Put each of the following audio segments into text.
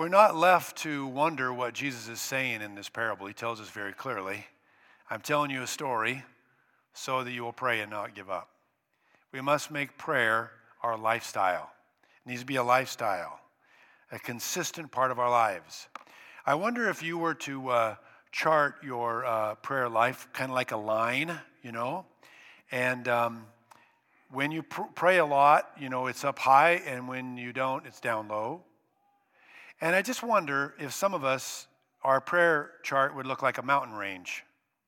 We're not left to wonder what Jesus is saying in this parable. He tells us very clearly, I'm telling you a story so that you will pray and not give up. We must make prayer our lifestyle. It needs to be a lifestyle, a consistent part of our lives. I wonder if you were to chart your prayer life kind of like a line, and when you pray a lot, it's up high, and when you don't, it's down low. And I just wonder if some of us, our prayer chart would look like a mountain range.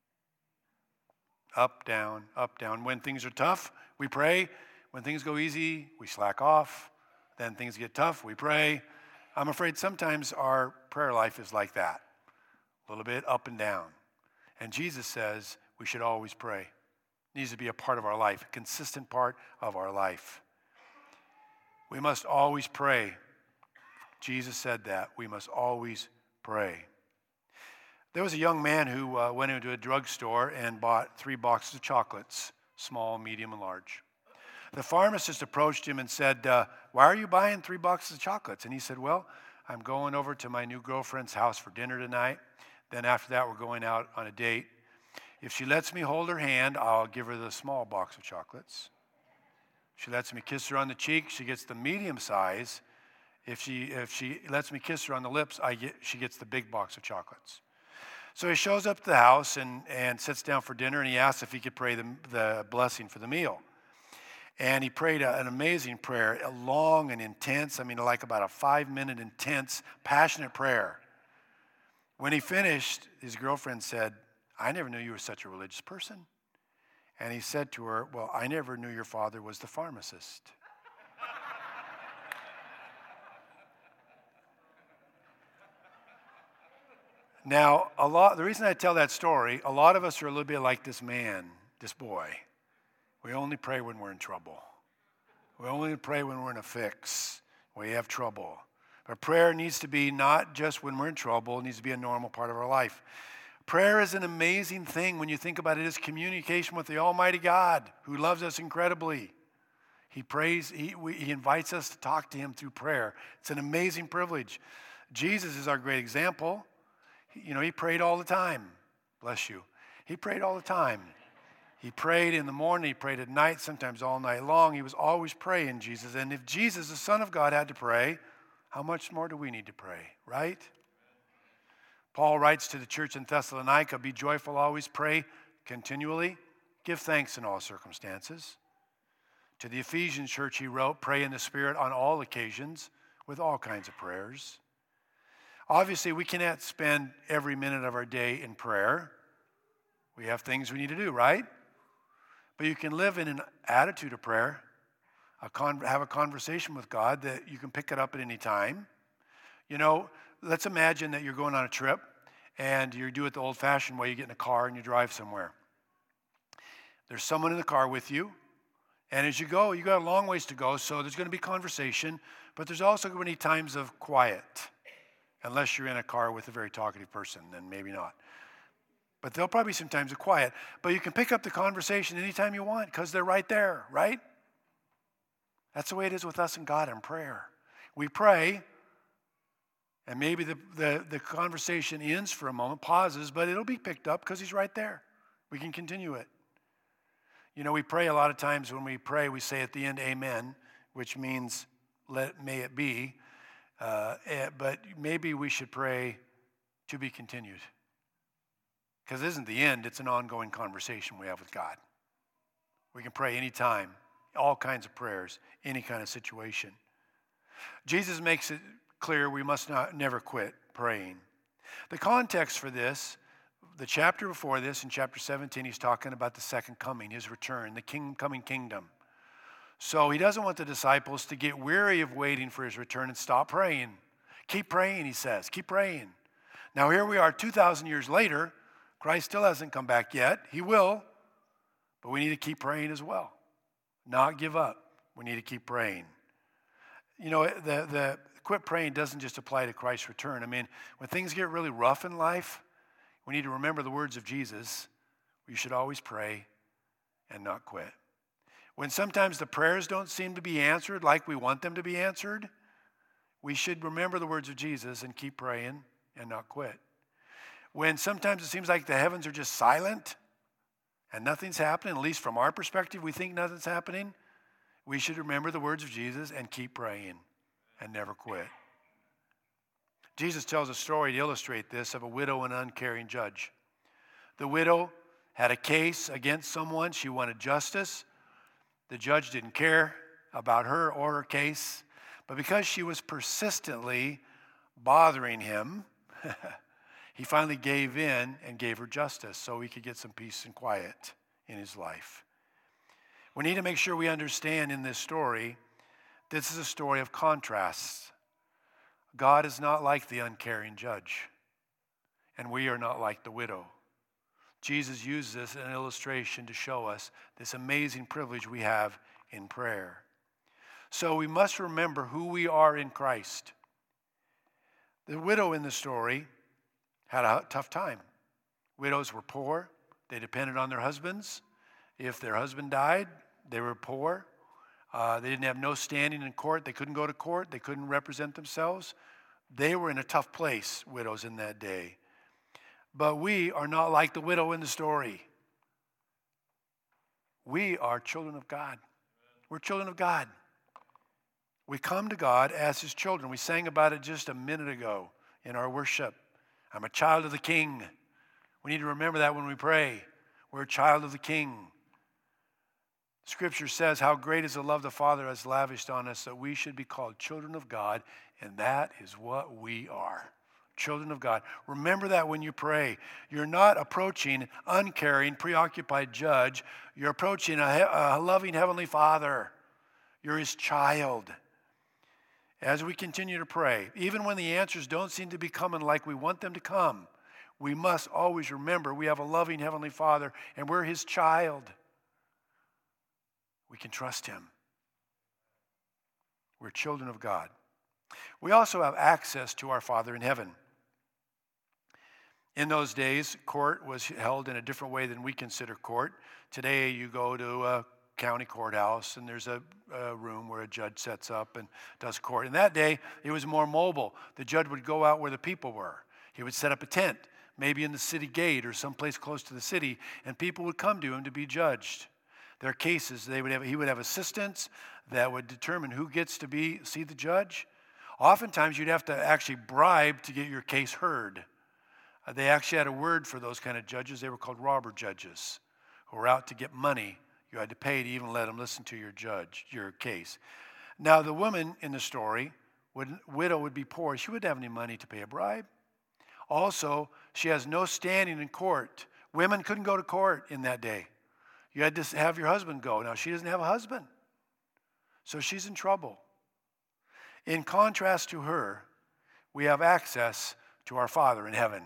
Up, down, up, down. When things are tough, we pray. When things go easy, we slack off. Then things get tough, we pray. I'm afraid sometimes our prayer life is like that, a little bit up and down. And Jesus says we should always pray. It needs to be a part of our life, a consistent part of our life. We must always pray. Jesus said that. We must always pray. There was a young man who went into a drugstore and bought 3 boxes of chocolates, small, medium, and large. The pharmacist approached him and said, why are you buying 3 boxes of chocolates? And he said, well, I'm going over to my new girlfriend's house for dinner tonight. Then after that, we're going out on a date. If she lets me hold her hand, I'll give her the small box of chocolates. If she lets me kiss her on the cheek, she gets the medium size. If she lets me kiss her on the lips, she gets the big box of chocolates. So he shows up to the house and sits down for dinner, and he asks if he could pray the blessing for the meal. And he prayed an amazing prayer, a long and intense, like about a 5-minute intense, passionate prayer. When he finished, his girlfriend said, I never knew you were such a religious person. And he said to her, well, I never knew your father was the pharmacist. Now, the reason I tell that story, a lot of us are a little bit like this man, this boy. We only pray when we're in trouble. We only pray when we're in a fix, when we have trouble. But prayer needs to be not just when we're in trouble, it needs to be a normal part of our life. Prayer is an amazing thing when you think about it. It's communication with the Almighty God who loves us incredibly. He prays, he invites us to talk to him through prayer. It's an amazing privilege. Jesus is our great example. He prayed all the time. Bless you. He prayed all the time. He prayed in the morning, he prayed at night, sometimes all night long. He was always praying, Jesus. And if Jesus, the Son of God, had to pray, how much more do we need to pray, right? Paul writes to the church in Thessalonica, be joyful, always pray continually, give thanks in all circumstances. To the Ephesian church he wrote, pray in the Spirit on all occasions with all kinds of prayers. Obviously, we cannot spend every minute of our day in prayer. We have things we need to do, right? But you can live in an attitude of prayer, have a conversation with God that you can pick it up at any time. Let's imagine that you're going on a trip and you do it the old-fashioned way. You get in a car and you drive somewhere. There's someone in the car with you, and as you go, you got a long ways to go, so there's going to be conversation, but there's also going to be times of quiet. Unless you're in a car with a very talkative person, then maybe not. But there'll probably be some times of quiet. But you can pick up the conversation anytime you want because they're right there, right? That's the way it is with us and God in prayer. We pray, and maybe the conversation ends for a moment, pauses, but it'll be picked up because he's right there. We can continue it. We pray a lot of times when we pray, we say at the end, amen, which means may it be. But maybe we should pray to be continued. Because it isn't the end, it's an ongoing conversation we have with God. We can pray anytime, all kinds of prayers, any kind of situation. Jesus makes it clear we must never quit praying. The context for this, the chapter before this, in chapter 17, he's talking about the second coming, his return, the coming kingdom. So he doesn't want the disciples to get weary of waiting for his return and stop praying. Keep praying, he says. Keep praying. Now here we are 2,000 years later. Christ still hasn't come back yet. He will. But we need to keep praying as well. Not give up. We need to keep praying. The quit praying doesn't just apply to Christ's return. When things get really rough in life, we need to remember the words of Jesus. We should always pray and not quit. When sometimes the prayers don't seem to be answered like we want them to be answered, We should remember the words of Jesus and keep praying and not quit. When sometimes it seems like the heavens are just silent and nothing's happening, at least from our perspective, we think nothing's happening, we should remember the words of Jesus and keep praying and never quit. Jesus tells a story to illustrate this of a widow and uncaring judge. The widow had a case against someone. She wanted justice. The judge didn't care about her or her case, but because she was persistently bothering him, he finally gave in and gave her justice so he could get some peace and quiet in his life. We need to make sure we understand in this story, this is a story of contrasts. God is not like the uncaring judge, and we are not like the widow. Jesus uses this as an illustration to show us this amazing privilege we have in prayer. So we must remember who we are in Christ. The widow in the story had a tough time. Widows were poor. They depended on their husbands. If their husband died, they were poor. They didn't have no standing in court. They couldn't go to court. They couldn't represent themselves. They were in a tough place, widows in that day. But we are not like the widow in the story. We are children of God. We're children of God. We come to God as his children. We sang about it just a minute ago in our worship. I'm a child of the King. We need to remember that when we pray. We're a child of the King. Scripture says, how great is the love the Father has lavished on us that we should be called children of God, and that is what we are. Children of God. Remember that when you pray. You're not approaching uncaring, preoccupied judge. You're approaching a loving Heavenly Father. You're his child. As we continue to pray, even when the answers don't seem to be coming like we want them to come, we must always remember we have a loving Heavenly Father and we're his child. We can trust him. We're children of God. We also have access to our Father in heaven. In those days, court was held in a different way than we consider court. Today, you go to a county courthouse, and there's a room where a judge sets up and does court. In that day, it was more mobile. The judge would go out where the people were. He would set up a tent, maybe in the city gate or someplace close to the city, and people would come to him to be judged. Their cases, he would have assistants that would determine who gets to see the judge. Oftentimes, you'd have to actually bribe to get your case heard. They actually had a word for those kind of judges. They were called robber judges, who were out to get money. You had to pay to even let them listen to your case. Now, the woman in the story, widow would be poor. She wouldn't have any money to pay a bribe. Also, she has no standing in court. Women couldn't go to court in that day. You had to have your husband go. Now, she doesn't have a husband, so she's in trouble. In contrast to her, we have access to our Father in heaven.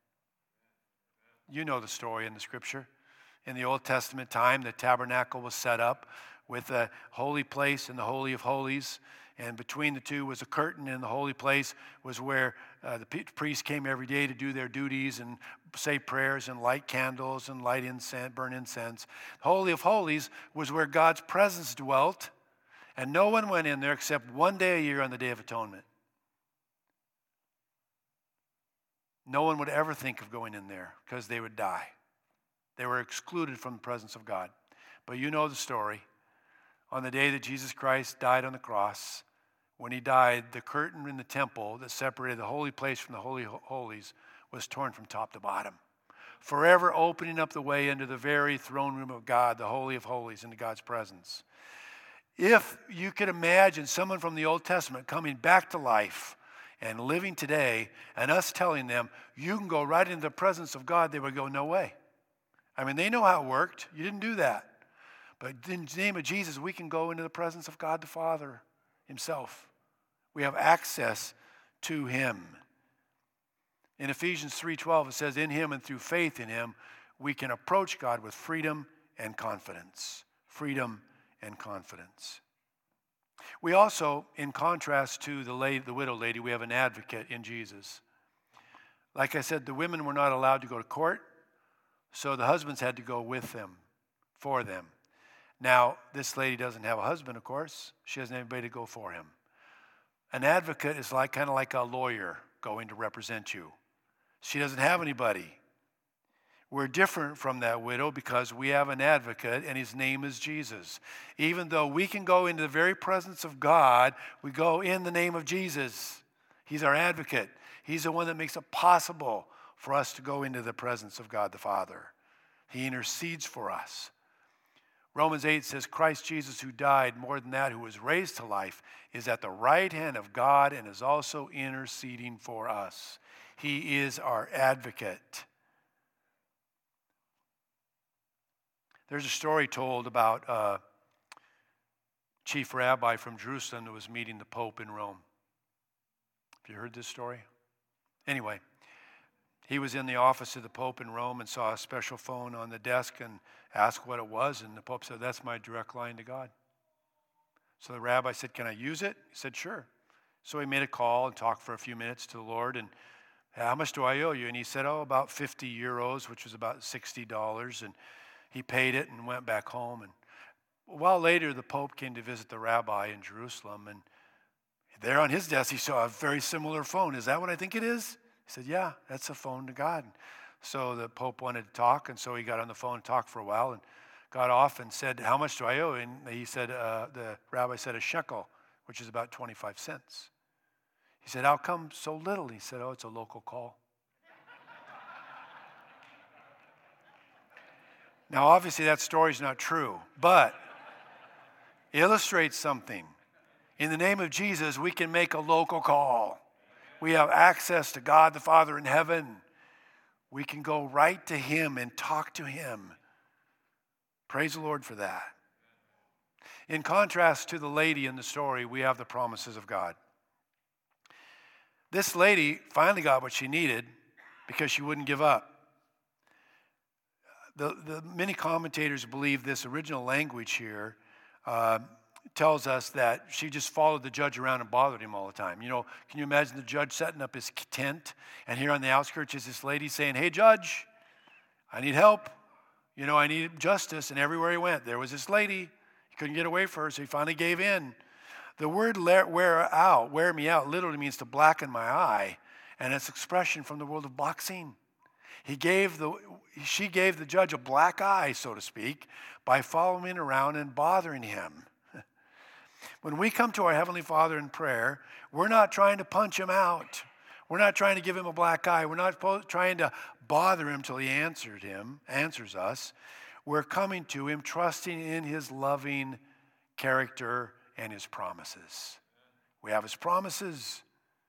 You know the story in the Scripture. In the Old Testament time, the tabernacle was set up with a holy place and the Holy of Holies. And between the two was a curtain, and the holy place was where the priests came every day to do their duties and say prayers and light candles and light incense, burn incense. The Holy of Holies was where God's presence dwelt, and no one went in there except one day a year on the Day of Atonement. No one would ever think of going in there because they would die. They were excluded from the presence of God. But you know the story. On the day that Jesus Christ died on the cross, when he died, the curtain in the temple that separated the holy place from the Holy of Holies was torn from top to bottom, forever opening up the way into the very throne room of God, the Holy of Holies, into God's presence. If you could imagine someone from the Old Testament coming back to life and living today, and us telling them, you can go right into the presence of God, they would go, no way. I mean, they know how it worked. You didn't do that. But in the name of Jesus, we can go into the presence of God the Father himself. We have access to him. In Ephesians 3:12, it says, in him and through faith in him, we can approach God with freedom and confidence. Freedom and confidence. We also, in contrast to the widow lady, we have an advocate in Jesus. Like I said, the women were not allowed to go to court, so the husbands had to go with them, for them. Now, this lady doesn't have a husband, of course. She doesn't have anybody to go for him. An advocate is kind of like a lawyer going to represent you. She doesn't have anybody. We're different from that widow because we have an advocate, and his name is Jesus. Even though we can go into the very presence of God, we go in the name of Jesus. He's our advocate. He's the one that makes it possible for us to go into the presence of God the Father. He intercedes for us. Romans 8 says, Christ Jesus, who died, more than that, who was raised to life, is at the right hand of God and is also interceding for us. He is our advocate. There's a story told about a chief rabbi from Jerusalem that was meeting the Pope in Rome. Have you heard this story? Anyway, he was in the office of the Pope in Rome and saw a special phone on the desk and asked what it was, and the Pope said, that's my direct line to God. So the rabbi said, can I use it? He said, sure. So he made a call and talked for a few minutes to the Lord, and how much do I owe you? And he said, about 50 euros, which was about $60, and he paid it and went back home. And a while later, the Pope came to visit the rabbi in Jerusalem, and there on his desk, he saw a very similar phone. Is that what I think it is? He said, yeah, that's a phone to God. So the Pope wanted to talk, and so he got on the phone and talked for a while and got off and said, how much do I owe? And he said, the rabbi said, a shekel, which is about 25 cents. He said, how come so little? He said, it's a local call. Now, obviously, that story's not true, but it illustrates something. In the name of Jesus, we can make a local call. We have access to God the Father in heaven. We can go right to him and talk to him. Praise the Lord for that. In contrast to the lady in the story, we have the promises of God. This lady finally got what she needed because she wouldn't give up. The many commentators believe this original language here tells us that she just followed the judge around and bothered him all the time. Can you imagine the judge setting up his tent, and here on the outskirts is this lady saying, hey, judge, I need help. I need justice. And everywhere he went, there was this lady. He couldn't get away from her, so he finally gave in. The word wear me out, literally means to blacken my eye, and it's expression from the world of boxing. She gave the judge a black eye, so to speak, by following around and bothering him. When we come to our Heavenly Father in prayer, we're not trying to punch him out. We're not trying to give him a black eye. We're not trying to bother him till he answers us. We're coming to him, trusting in his loving character and his promises. We have his promises.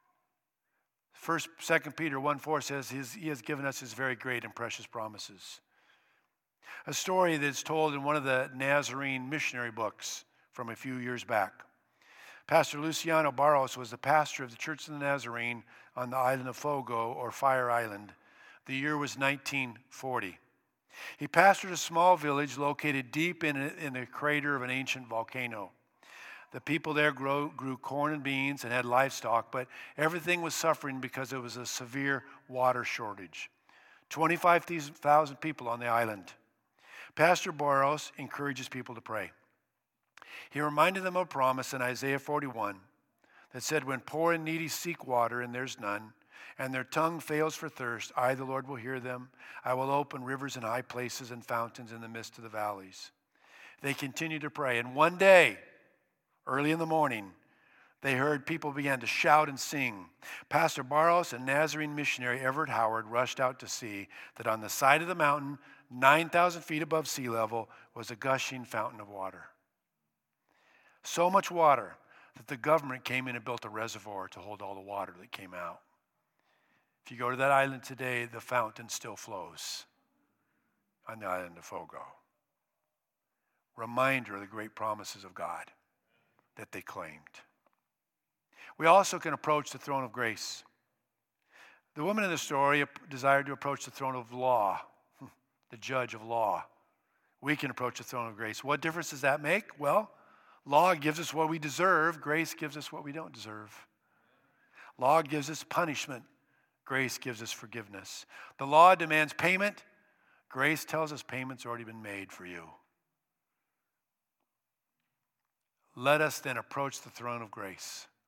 2 Peter 1:4 says he has given us his very great and precious promises. A story that's told in one of the Nazarene missionary books from a few years back. Pastor Luciano Barros was the pastor of the Church of the Nazarene on the island of Fogo, or Fire Island. The year was 1940. He pastored a small village located deep in the crater of an ancient volcano. The people there grew corn and beans and had livestock, but everything was suffering because there was a severe water shortage. 25,000 people on the island. Pastor Barros encourages people to pray. He reminded them of a promise in Isaiah 41 that said, when poor and needy seek water and there's none, and their tongue fails for thirst, I, the Lord, will hear them. I will open rivers in high places and fountains in the midst of the valleys. They continued to pray, and one day, early in the morning, they heard people began to shout and sing. Pastor Barros and Nazarene missionary Everett Howard rushed out to see that on the side of the mountain, 9,000 feet above sea level, was a gushing fountain of water. So much water that the government came in and built a reservoir to hold all the water that came out. If you go to that island today, the fountain still flows on the island of Fogo. Reminder of the great promises of God that they claimed. We also can approach the throne of grace. The woman in the story desired to approach the throne of law, the judge of law. We can approach the throne of grace. What difference does that make? Well, law gives us what we deserve. Grace gives us what we don't deserve. Law gives us punishment. Grace gives us forgiveness. The law demands payment. Grace tells us payment's already been made for you. Let us then approach the throne of grace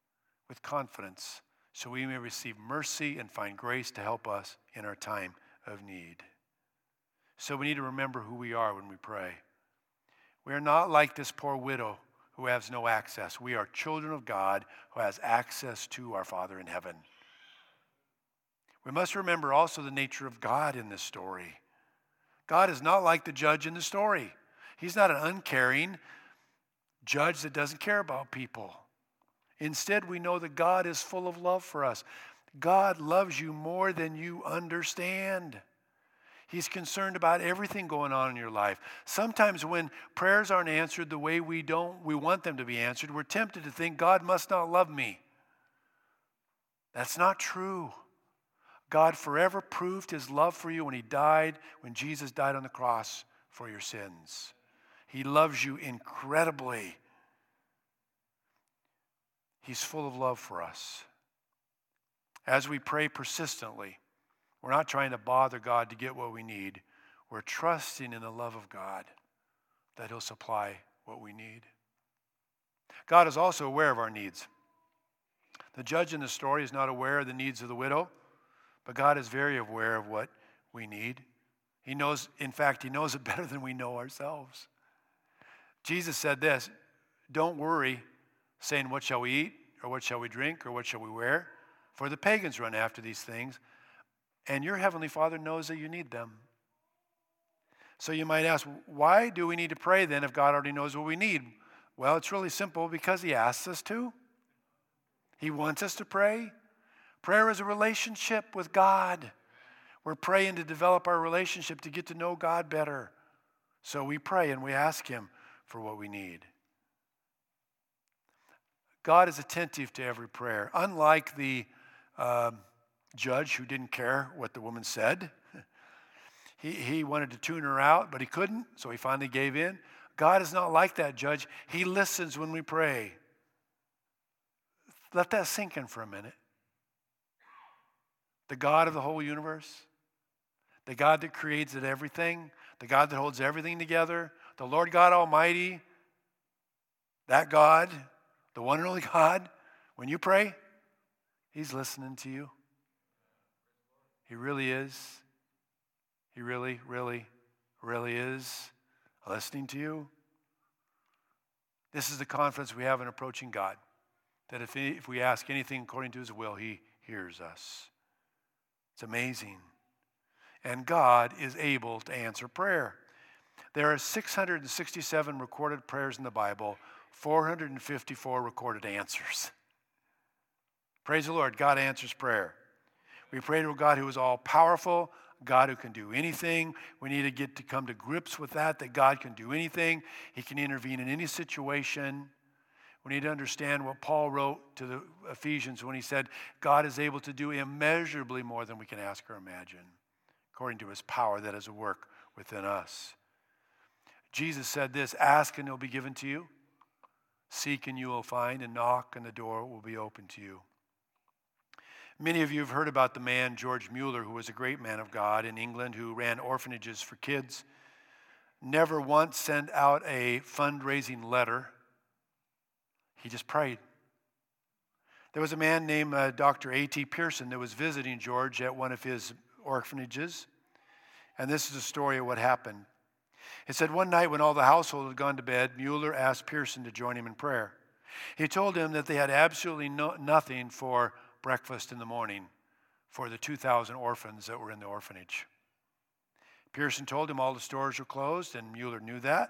with confidence so we may receive mercy and find grace to help us in our time of need. So we need to remember who we are when we pray. We are not like this poor widow who has no access. We are children of God who has access to our Father in heaven. We must remember also the nature of God in this story. God is not like the judge in the story. He's not an uncaring judge that doesn't care about people. Instead, we know that God is full of love for us. God loves you more than you understand. He's concerned about everything going on in your life. Sometimes when prayers aren't answered the way we want them to be answered, we're tempted to think God must not love me. That's not true. God forever proved his love for you when Jesus died on the cross for your sins. He loves you incredibly. He's full of love for us. As we pray persistently, we're not trying to bother God to get what we need. We're trusting in the love of God that he'll supply what we need. God is also aware of our needs. The judge in the story is not aware of the needs of the widow, but God is very aware of what we need. He knows it better than we know ourselves. Jesus said this, don't worry, saying, what shall we eat, or what shall we drink, or what shall we wear? For the pagans run after these things, and your heavenly Father knows that you need them. So you might ask, why do we need to pray then if God already knows what we need? Well, it's really simple, because he asks us to. He wants us to pray. Prayer is a relationship with God. We're praying to develop our relationship to get to know God better. So we pray and we ask him for what we need. God is attentive to every prayer. Unlike the judge who didn't care what the woman said. He wanted to tune her out, but he couldn't, so he finally gave in. God is not like that judge. He listens when we pray. Let that sink in for a minute. The God of the whole universe, the God that creates everything, the God that holds everything together, the Lord God Almighty, that God, the one and only God, when you pray, he's listening to you. He really is. He really, really, really is listening to you. This is the confidence we have in approaching God, that if we ask anything according to his will, he hears us. It's amazing. And God is able to answer prayer. There are 667 recorded prayers in the Bible, 454 recorded answers. Praise the Lord, God answers prayer. We pray to a God who is all-powerful, God who can do anything. We need to come to grips with that God can do anything. He can intervene in any situation. We need to understand what Paul wrote to the Ephesians when he said, God is able to do immeasurably more than we can ask or imagine, according to his power that is at work within us. Jesus said this, ask and it will be given to you. Seek and you will find, and knock and the door will be open to you. Many of you have heard about the man, George Mueller, who was a great man of God in England who ran orphanages for kids. Never once sent out a fundraising letter. He just prayed. There was a man named Dr. A.T. Pearson that was visiting George at one of his orphanages. And this is a story of what happened. It said one night when all the household had gone to bed, Mueller asked Pearson to join him in prayer. He told him that they had absolutely nothing for breakfast in the morning for the 2,000 orphans that were in the orphanage. Pearson told him all the stores were closed, and Mueller knew that.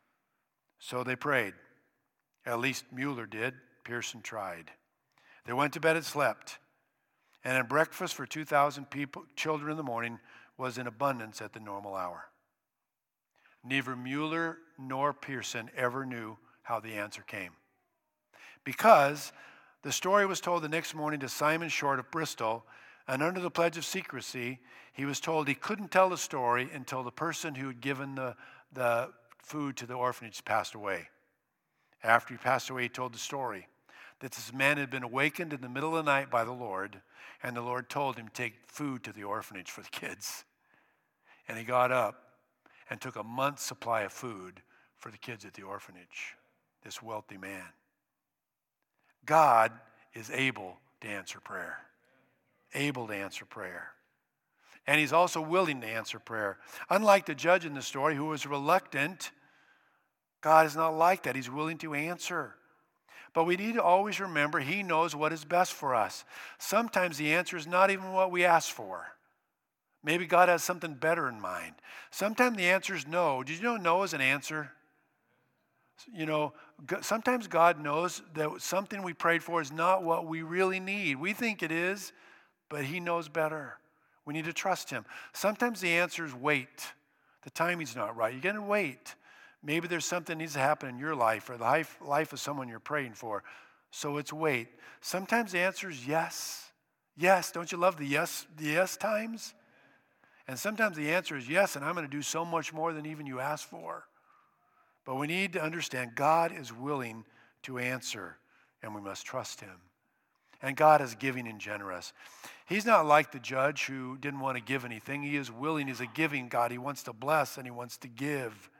So they prayed. At least Mueller did. Pearson tried. They went to bed and slept. And a breakfast for 2,000 children in the morning was in abundance at the normal hour. Neither Mueller nor Pearson ever knew how the answer came. Because the story was told the next morning to Simon Short of Bristol, and under the pledge of secrecy, he was told he couldn't tell the story until the person who had given the food to the orphanage passed away. After he passed away, he told the story that this man had been awakened in the middle of the night by the Lord, and the Lord told him to take food to the orphanage for the kids. And he got up and took a month's supply of food for the kids at the orphanage, this wealthy man. God is able to answer prayer. Able to answer prayer. And he's also willing to answer prayer. Unlike the judge in the story who was reluctant, God is not like that. He's willing to answer. But we need to always remember he knows what is best for us. Sometimes the answer is not even what we ask for. Maybe God has something better in mind. Sometimes the answer is no. Did you know no is an answer? You know, sometimes God knows that something we prayed for is not what we really need. We think it is, but he knows better. We need to trust him. Sometimes the answer is wait. The timing's not right. You're going to wait. Maybe there's something that needs to happen in your life or the life of someone you're praying for. So it's wait. Sometimes the answer is yes. Yes. Don't you love the yes times? And sometimes the answer is yes, and I'm going to do so much more than even you asked for. But we need to understand God is willing to answer, and we must trust him. And God is giving and generous. He's not like the judge who didn't want to give anything. He is willing. He's a giving God. He wants to bless and he wants to give.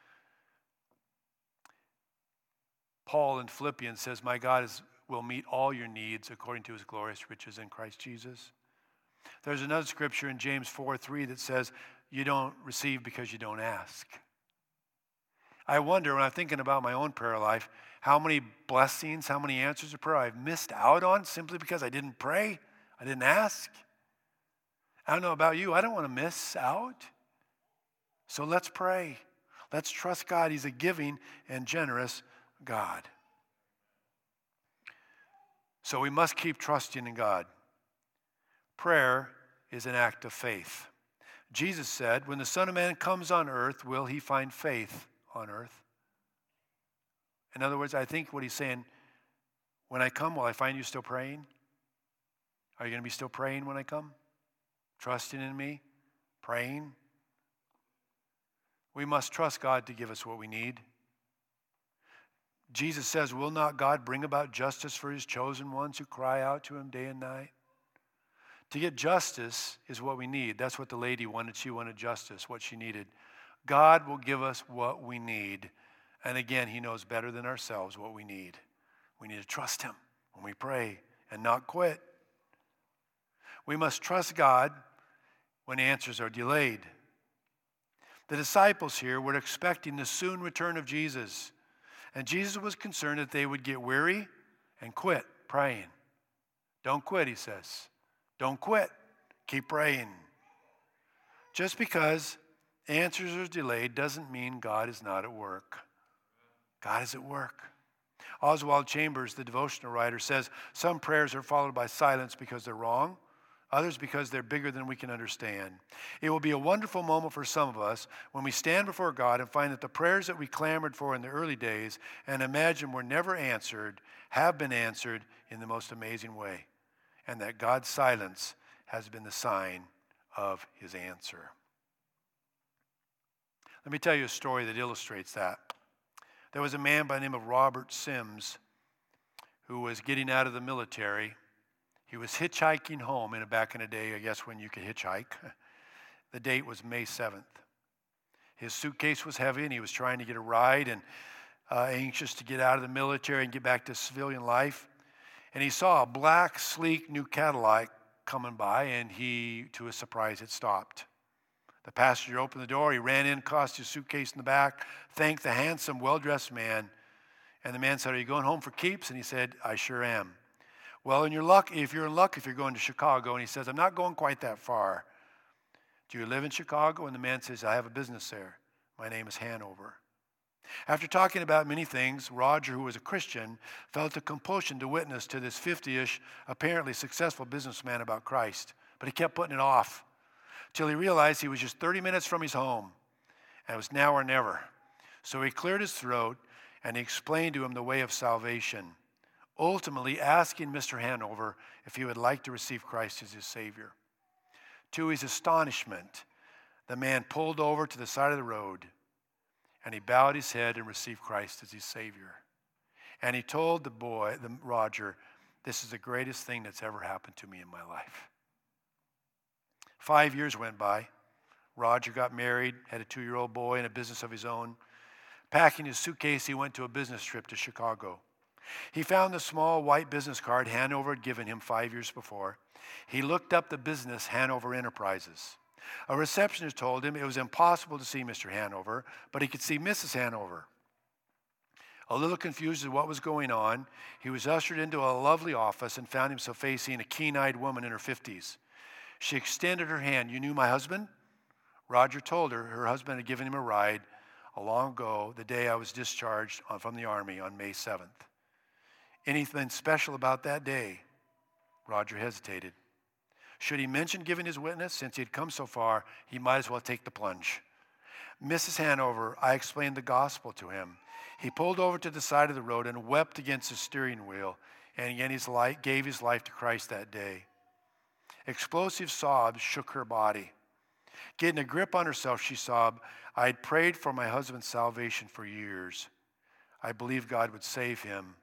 Paul in Philippians says, my God will meet all your needs according to his glorious riches in Christ Jesus. There's another scripture in James 4:3 that says, you don't receive because you don't ask. I wonder when I'm thinking about my own prayer life, how many blessings, how many answers of prayer I've missed out on simply because I didn't pray, I didn't ask. I don't know about you, I don't want to miss out. So let's pray. Let's trust God. He's a giving and generous God. So we must keep trusting in God. Prayer is an act of faith. Jesus said, when the Son of Man comes on earth, will he find faith on earth? In other words, I think what he's saying, when I come, will I find you still praying? Are you going to be still praying when I come? Trusting in me? Praying? We must trust God to give us what we need. Jesus says, will not God bring about justice for his chosen ones who cry out to him day and night? To get justice is what we need. That's what the lady wanted. She wanted justice, what she needed. God will give us what we need. And again, he knows better than ourselves what we need. We need to trust him when we pray and not quit. We must trust God when answers are delayed. The disciples here were expecting the soon return of Jesus. And Jesus was concerned that they would get weary and quit praying. Don't quit, he says. Don't quit. Keep praying. Just because answers are delayed doesn't mean God is not at work. God is at work. Oswald Chambers, the devotional writer, says some prayers are followed by silence because they're wrong, others because they're bigger than we can understand. It will be a wonderful moment for some of us when we stand before God and find that the prayers that we clamored for in the early days and imagine were never answered have been answered in the most amazing way, and that God's silence has been the sign of his answer. Let me tell you a story that illustrates that. There was a man by the name of Robert Sims who was getting out of the military. He was hitchhiking home back in the day, I guess, when you could hitchhike. The date was May 7th. His suitcase was heavy, and he was trying to get a ride and anxious to get out of the military and get back to civilian life. And he saw a black, sleek new Cadillac coming by, and he, to his surprise, had stopped. The passenger opened the door. He ran in, tossed his suitcase in the back, thanked the handsome, well-dressed man. And the man said, are you going home for keeps? And he said, I sure am. Well, if you're in luck, if you're going to Chicago. And he says, I'm not going quite that far. Do you live in Chicago? And the man says, I have a business there. My name is Hanover. After talking about many things, Roger, who was a Christian, felt a compulsion to witness to this 50-ish, apparently successful businessman about Christ. But he kept putting it off till he realized he was just 30 minutes from his home, and it was now or never. So he cleared his throat, and he explained to him the way of salvation, ultimately asking Mr. Hanover if he would like to receive Christ as his Savior. To his astonishment, the man pulled over to the side of the road, and he bowed his head and received Christ as his Savior. And he told Roger, this is the greatest thing that's ever happened to me in my life. 5 years went by. Roger got married, had a 2-year-old boy and a business of his own. Packing his suitcase, he went to a business trip to Chicago. He found the small white business card Hanover had given him 5 years before. He looked up the business Hanover Enterprises. A receptionist told him it was impossible to see Mr. Hanover, but he could see Mrs. Hanover. A little confused at what was going on, he was ushered into a lovely office and found himself facing a keen-eyed woman in her 50s. She extended her hand. "You knew my husband?" Roger told her husband had given him a ride long ago, the day I was discharged from the Army on May 7th. "Anything special about that day?" Roger hesitated. Should he mention giving his witness? Since he had come so far, he might as well take the plunge. "Mrs. Hanover," I explained the gospel to him. He pulled over to the side of the road and wept against the steering wheel, and again gave his life to Christ that day. Explosive sobs shook her body. Getting a grip on herself, she sobbed, "I had prayed for my husband's salvation for years. I believed God would save him."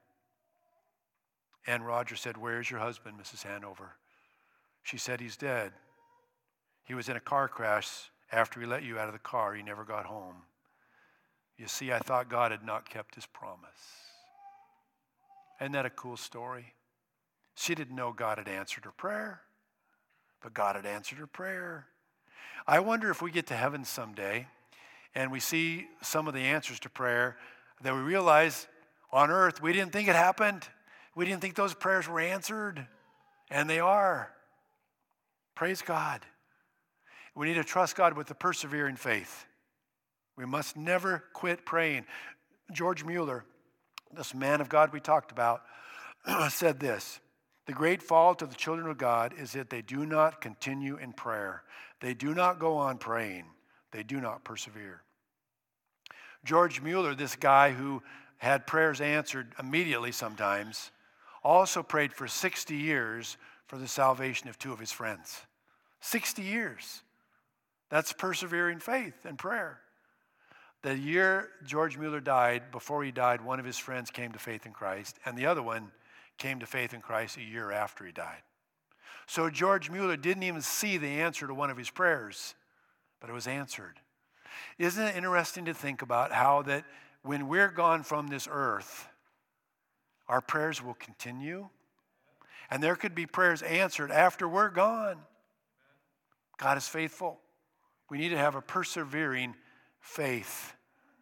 And Roger said, "Where's your husband, Mrs. Hanover?" She said, "He's dead. He was in a car crash after he let you out of the car. He never got home. You see, I thought God had not kept his promise." Isn't that a cool story? She didn't know God had answered her prayer, but God had answered her prayer. I wonder if we get to heaven someday and we see some of the answers to prayer that we realize on earth we didn't think it happened. We didn't think those prayers were answered, and they are. Praise God. We need to trust God with a persevering faith. We must never quit praying. George Mueller, this man of God we talked about, said this: "The great fault of the children of God is that they do not continue in prayer. They do not go on praying. They do not persevere." George Mueller, this guy who had prayers answered immediately sometimes, also prayed for 60 years for the salvation of 2 of his friends. 60 years. That's persevering faith and prayer. The year George Mueller died, before he died, one of his friends came to faith in Christ, and the other one came to faith in Christ a year after he died. So George Mueller didn't even see the answer to one of his prayers, but it was answered. Isn't it interesting to think about how that when we're gone from this earth, our prayers will continue? And there could be prayers answered after we're gone. God is faithful. We need to have a persevering faith.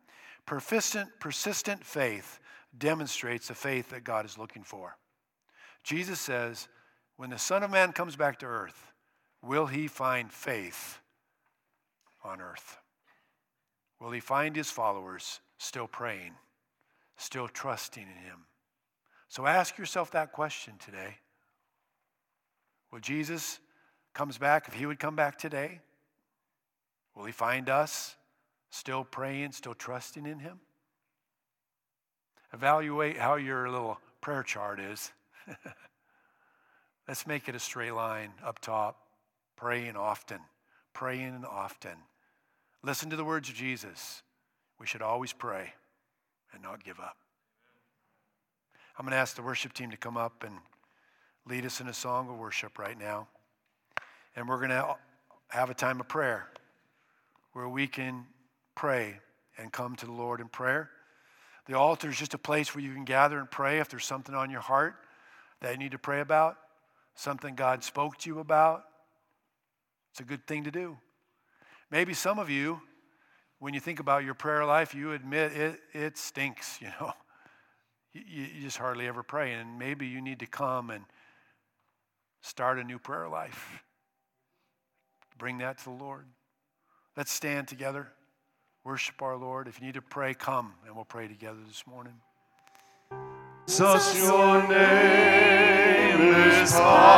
Persistent faith demonstrates the faith that God is looking for. Jesus says, when the Son of Man comes back to earth, will he find faith on earth? Will he find his followers still praying, still trusting in him? So ask yourself that question today. Will Jesus comes back, if he would come back today, will he find us still praying, still trusting in him? Evaluate how your little prayer chart is. Let's make it a straight line up top. Praying often. Praying often. Listen to the words of Jesus. We should always pray and not give up. I'm going to ask the worship team to come up and lead us in a song of worship right now. And we're going to have a time of prayer where we can pray and come to the Lord in prayer. The altar is just a place where you can gather and pray if there's something on your heart that you need to pray about, something God spoke to you about. It's a good thing to do. Maybe some of you, when you think about your prayer life, you admit it stinks, you know. You just hardly ever pray, and maybe you need to come and start a new prayer life. Bring that to the Lord. Let's stand together, worship our Lord. If you need to pray, come, and we'll pray together this morning. Jesus, your name is high.